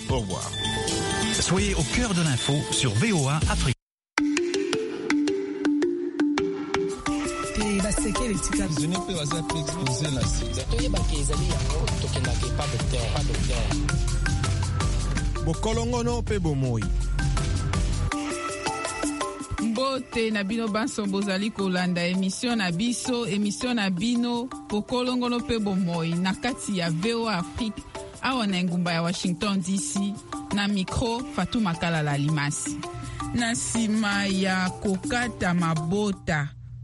Au revoir. Soyez au cœur de l'info sur VOA Afrique. Bokolongono pe bomoi. Mbote na bino banso bozali kolanda émission na bino bokolongono pe bomoi na kati ya VOA Afrique awa na ngumba ya Washington DC na micro Fatou Makalala Limasi. Na sima ya kokata mabota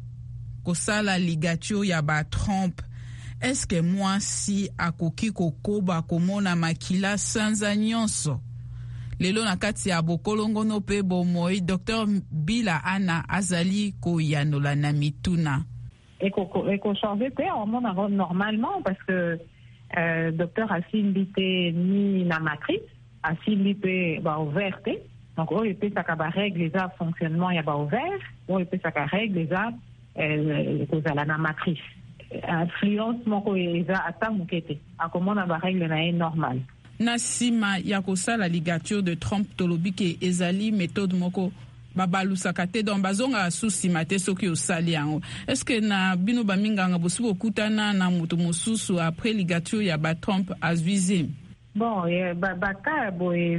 kosala ligature ya ba Trump, est-ce que mwasi akoki kokoba komona makila sanza nyonso? Lelo na kati ya bokolongono pe bomoi Dr Bila Ana azali koyanola na mituna. Eko changer pe on normalement parce que docteur a simbité ni na matrice a simbité ba ouverte. Donc on peut ça ka ba règle les fonctionnement ya ba ouvert, on peut ça ka règle les cause la na matrice. Influence moko eza ata mukete. Akomona ba règle na normal. Na sima ya kosala ligature de Trump tolobi ke ezali méthode moko babalusaka te donc bazonga susima te soki osali yango. Est-ce que na bino baminganga bosi bokutana na moto mosusu après ligature ya ba Trump azwize? Bon, baka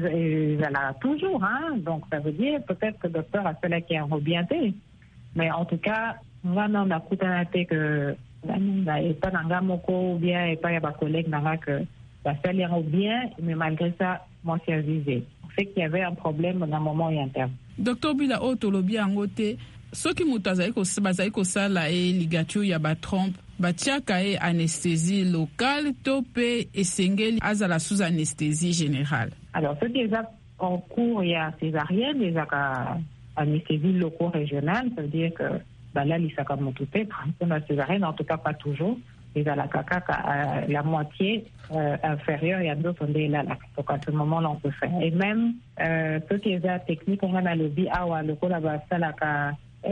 ezala toujours, hein. Donc ça veut dire peut-être que le docteur a fait la qui a rebienté. Mais en tout cas, moi on a kutana te que et pas nanga moko ou bien et pas ya ba collègue nanga que ça s'allait bien, mais malgré ça, moi, c'est avisé. C'est qu'il y avait un problème dans un moment interne. Docteur Bila Otolobi Angote, ce qui m'a dit que ça, la ligature ya ba Trump, batiaka e anesthésie locale, topé et sengeli azala sous anesthésie générale. Alors, ce qui est en cours, il y a césarienne, il y a anesthésie loco-régionale, ça veut dire que là, il s'est comme tout être, la césarienne, en tout cas pas toujours. À la caca la moitié inférieure et à d'autres là. Donc à ce moment-là on peut faire. Et même ce qui est la technique on a le bi awa le ko la ba sala ka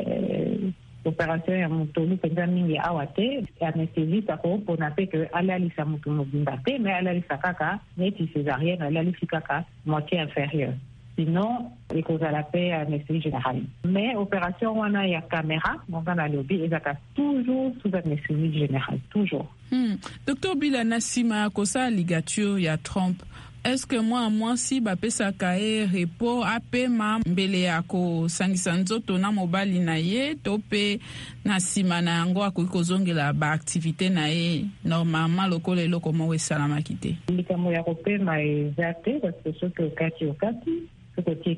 opération ya mutolu penza mingi awate anesthésie ça ko pona pe que ala li sa mutu mobimba te mais ala li sakaka neti césarienne ala li sikaka moitié inférieure. Sinon, il cause à la paix anesthésie générale. Mais opération, on a caméra, donc on a lobby, et ça toujours sous anesthésie générale, toujours. Docteur Bila Nassima, kosa ligature ya Trump. Est-ce que moi si bapesa kae repos apema mbele yako sangisa nzoto na mobali na ye tope na sima na yango akokozongela ba activité na ye normalement lokolo eloko mo esala kite. Likamo ya kopema ezate parce que ce que okati ce côté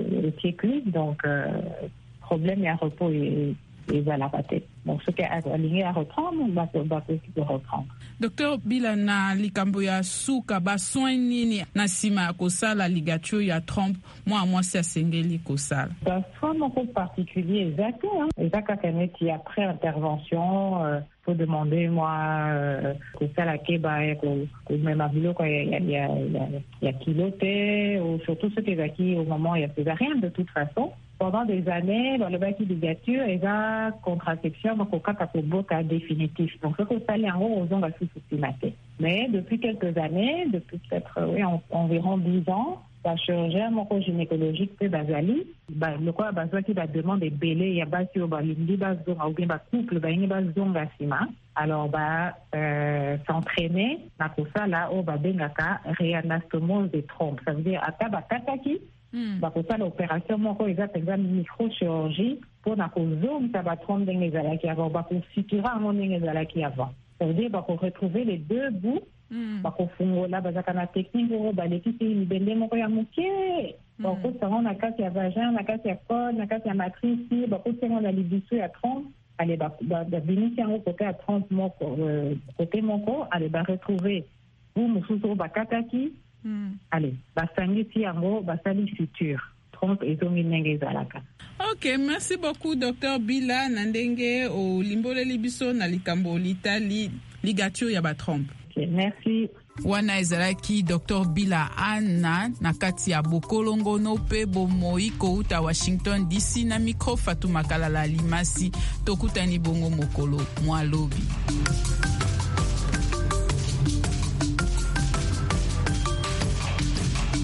clip, donc problème et repos et à la pâté. Donc ce qui est aligné à reprendre, on va reprendre. Docteur Bilana likambo ya suka ba soin nini na sima kosala ligature ya Trump moi c'est sengeli kosala. Dans soin mon particulier exactement qui après intervention faut demander moi que ça la keba que même abilo quoi il y a kiloté ou surtout ceux qui acquis au moment il y a césarienne de toute façon. Pendant des années, dans le bac ligature, il y a contraception, donc au cas de définitif. Donc, ce que ça allait en haut, on va sous-estimer. Mais depuis quelques années, depuis peut-être environ 10 ans, la chirurgien gynécologique peut basali, le quoi besoin qui va demander belé, il y a bas sur l'indi bas zonga ou bien bas couple, il y a bas zonga sima. Alors s'entraîner, na pour ça là, au bengaka réanastomose des trompes. Ça veut dire à tabataki. Pour ça l'opération moko exact microchirurgie pour na kozom ça va trompe ndenge ezalaki avant ba ko sutura ndenge ezalaki avant. Ça veut dire pour retrouver les deux bouts ba ko fungola bazaka na technique o ba lekisi libende moko ya mokie. Donc ça on a kati ya vagin, na kati ya col, na kati ya matrice, ba ko tenga na libiso ya trompe. Allez ba binisi yango côté à trompe moko côté moko allez ba retrouver ou mususu ba kataki. Allez, basangisi yango basali futur. Trompe ezongi ndenge ezalaka. Ok, merci beaucoup Dr Bila Nandenge o limbole libiso na likambo litali ligature ya ba Trump. Ok, merci. Wana ezalaki Dr Bila Ana na kati ya bokolongono pe bomoi kouta Washington DC na micro Fatou Makalala Limasi tokutani bongo mokolo mwalobi.